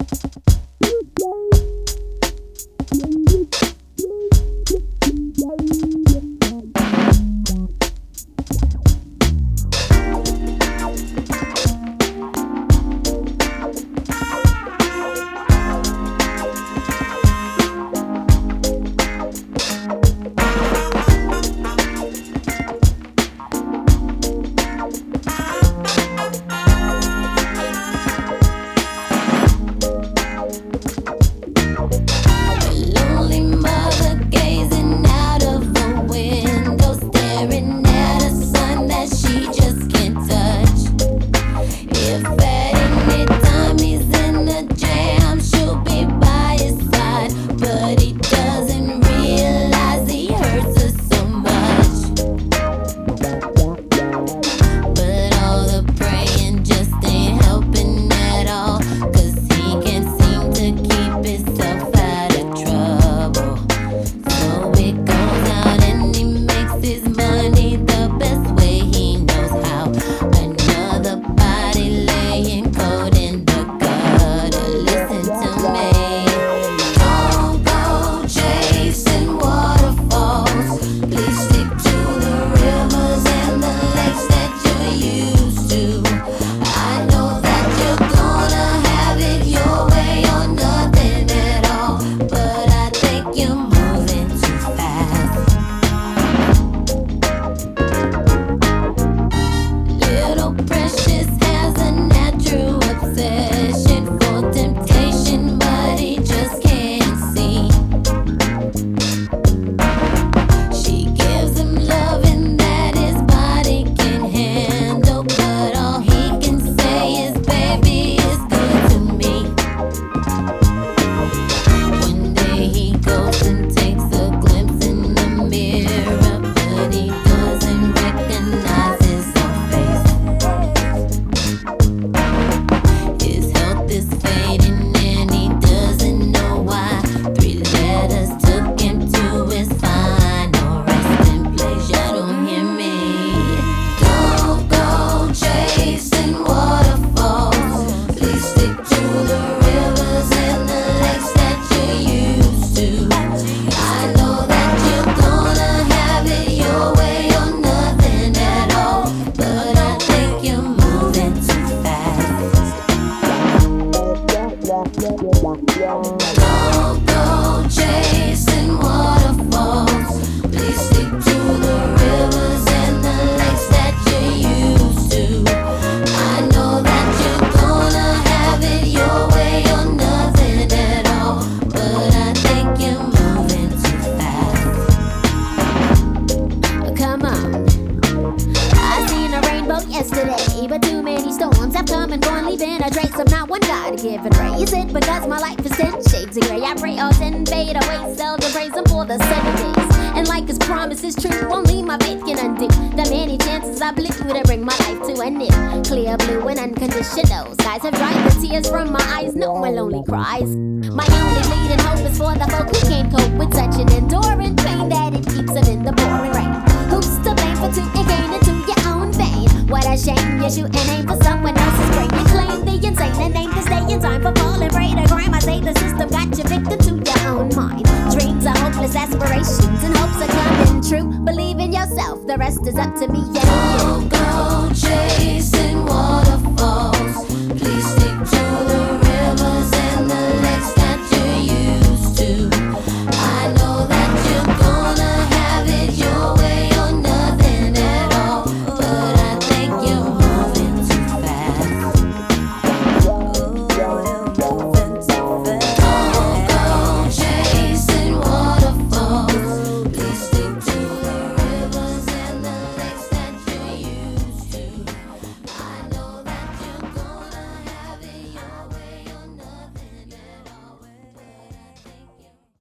yesterday, but too many storms have come and gone, leaving a trace of not one God-given race. It because my life is 10 shades of gray. I pray all 10 fade away, seldom praise him for the 7 days. And like his promise is true, only my faith can undo the many chances I blew to bring my life to an end. Clear blue and unconditional skies have dried the tears from my eyes, no more lonely cries. My only bleeding hope is for the folk who can't cope with such an enduring pain that it keeps them in the pouring rain. Who's to blame for two and gain into your own vein? What a shame, you shoot an aim for someone else's brain. You claim the insane and aim to stay in time for falling prey to crime. I say the system got you victim to your own mind. Dreams are hopeless aspirations and hopes are coming true. Believe in yourself, the rest is up to me and you. Go chase